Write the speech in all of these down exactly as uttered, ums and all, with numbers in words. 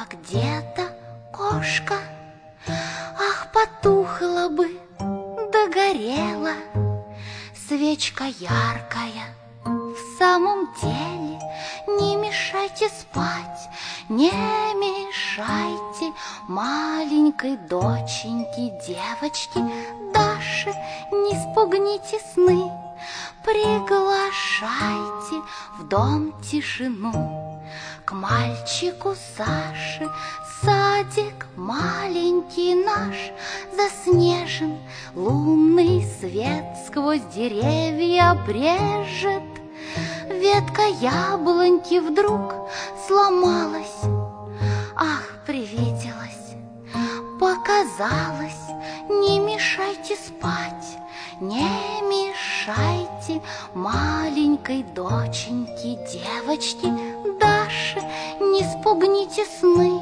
а где-то кошка. Ах, потухла бы, догорела свечка яркая. В самом деле не мешайте спать, не мешайте маленькой доченьке, девочке Даше, не спугните сны. Приглашайте в дом тишину к мальчику Саше. Садик маленький наш заснежен, лунный свет сквозь деревья брежет. Ветка яблоньки вдруг сломалась, ах, привиделась, показалось. Не мешайте спать, не мешайте маленькой доченьке, девочке Даше, не спугните сны.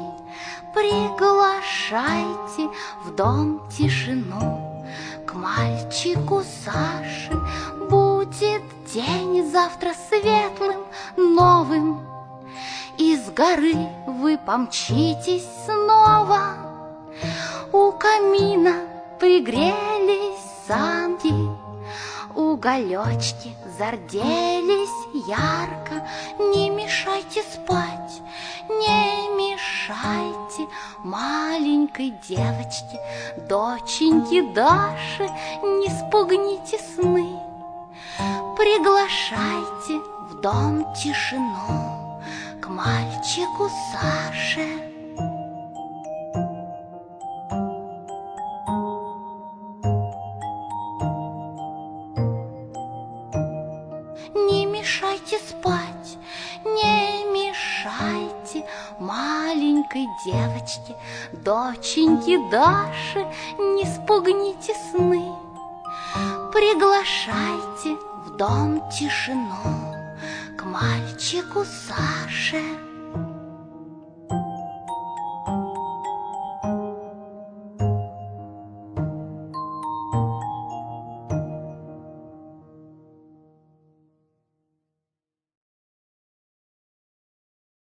Приглашайте в дом тишину к мальчику Саше. Будет день завтра светлым, новым, и с горы вы помчитесь снова. У камина пригрелись санки, уголечки зарделись ярко. Не мешайте спать, не мешайте маленькой девочке, доченьке Даше, не спугните сны. Приглашайте в дом тишину к мальчику Саше. Не мешайте спать, не мешайте маленькой девочке, доченьке Даше, не спугните сны. Приглашайте в дом тишину к мальчику Саше.